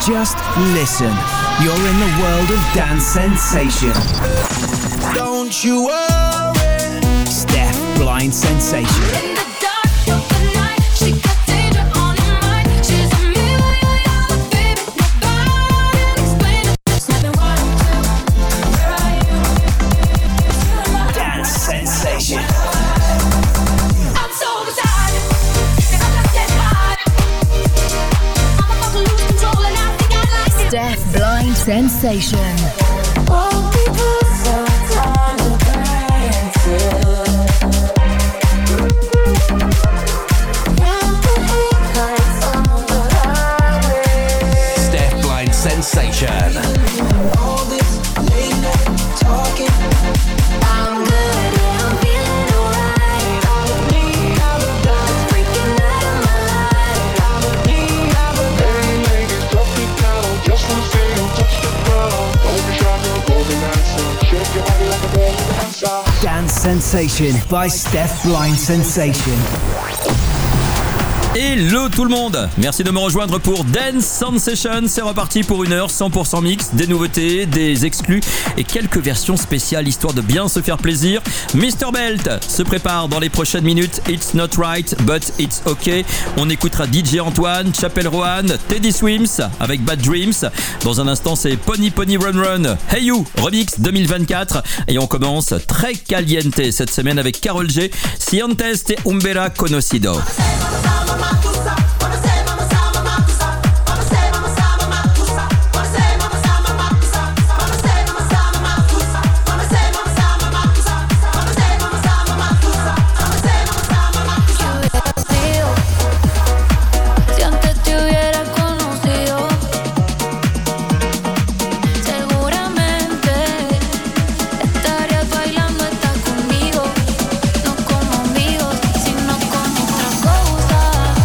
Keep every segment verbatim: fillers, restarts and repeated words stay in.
Just listen. You're in the world of dance sensation. Don't you worry. Steph Blind Sensation. In the dark of the night, she got danger on her mind. She's a million dollar baby. Nobody can explain it. There's nothing wrong with you. Where are you? Dance Sensation. I'm so beside. And I'm not that hard. I'm about to lose control and I think I like it. Steph Blind Sensation. Oh, people so tired of dancing. Steph Blind Sensation. All this late night talking. I'm good, yeah, I'm feeling alright. I would need, I would die. Freaking out of my life. I would need, I would die. Hey ladies, drop it down. Just wanna see you touch the ground. Don't be shy, girl, golden dancer. Shake your body like a golden dancer. Dance Sensation by Steph Blind Sensation. Hello tout le monde, merci de me rejoindre pour Dance Sensation. C'est reparti pour une heure cent pour cent mix, des nouveautés, des exclus et quelques versions spéciales histoire de bien se faire plaisir. mister Belt se prépare dans les prochaines minutes. It's not right but it's okay. On écoutera D J Antoine, Chapel Roan, Teddy Swims avec Bad Dreams. Dans un instant c'est Pony Pony Run Run Hey You Remix deux mille vingt-quatre. Et on commence très caliente cette semaine avec Karol G, Si antes te hubiera conocido. Si antes te hubiera conocido, seguramente estarías bailando hasta conmigo, no como amigos, sino como otra cosa.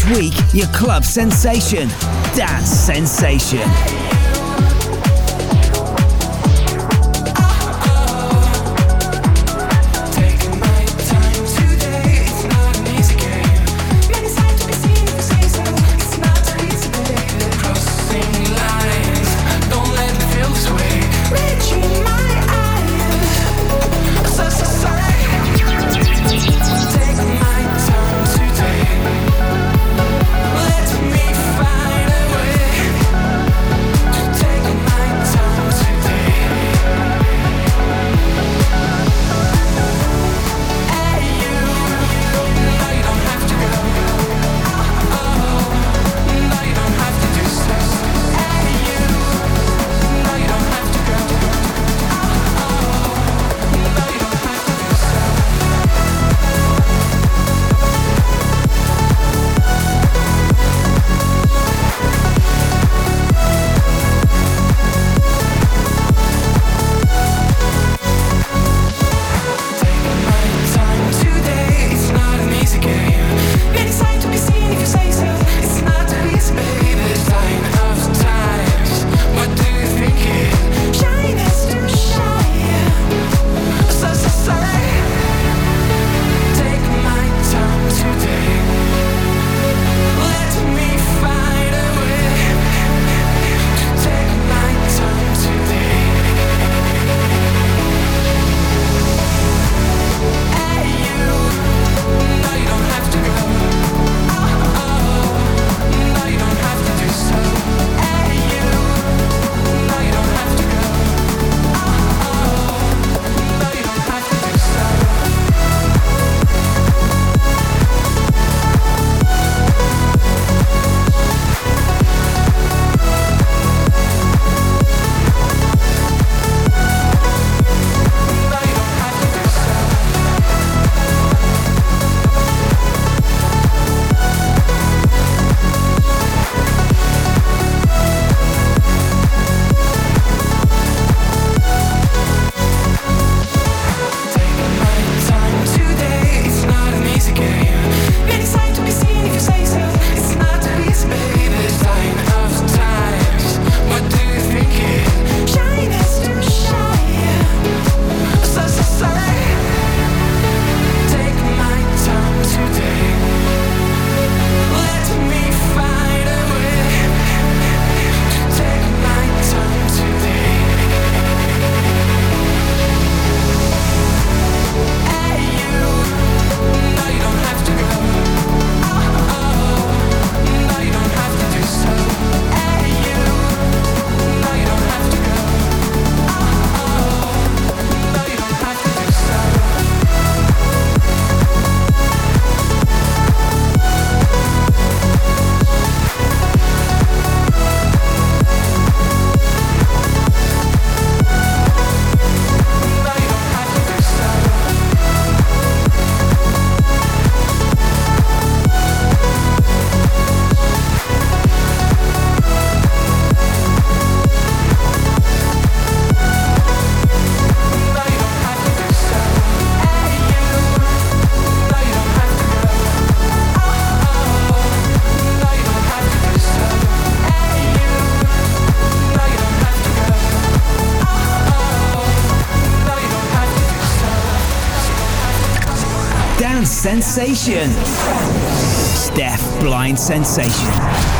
week, your club sensation, Dance Sensation. Dance Sensation. Steph Blind Sensation.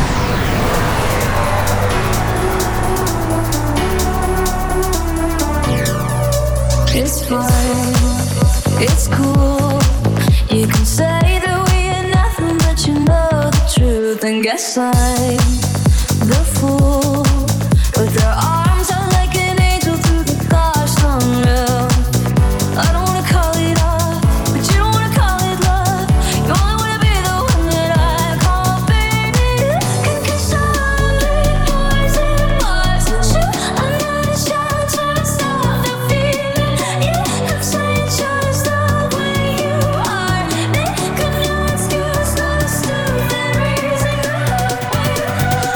It's fine, it's cool. You can say that we are nothing, but you know the truth. And guess I'm the fool with their arms out like an angel through the gosh long roof. I don't wanna call it off, but you don't wanna call it love. You only wanna be the one that I call baby. Can kiss a hundred boys and bars and shoot another shot to stop the feeling. You have said just the way you are. Make up your excuse, not a stupid reason.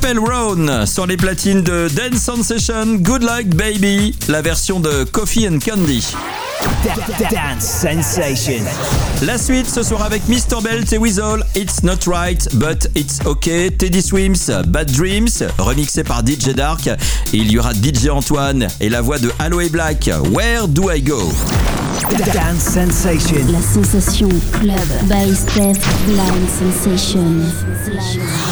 Camel Roan sur les platines de Dance Sensation, Good Luck Baby, la version de Coffee and Candy. Dance Sensation. La suite ce soir avec mister Belt et Weasel, It's Not Right But It's Okay, Teddy Swims, Bad Dreams, remixé par D J Dark, et il y aura D J Antoine et la voix de Aloe Black, Where Do I Go? Dance Sensation. La sensation club by Steph Blind Sensation.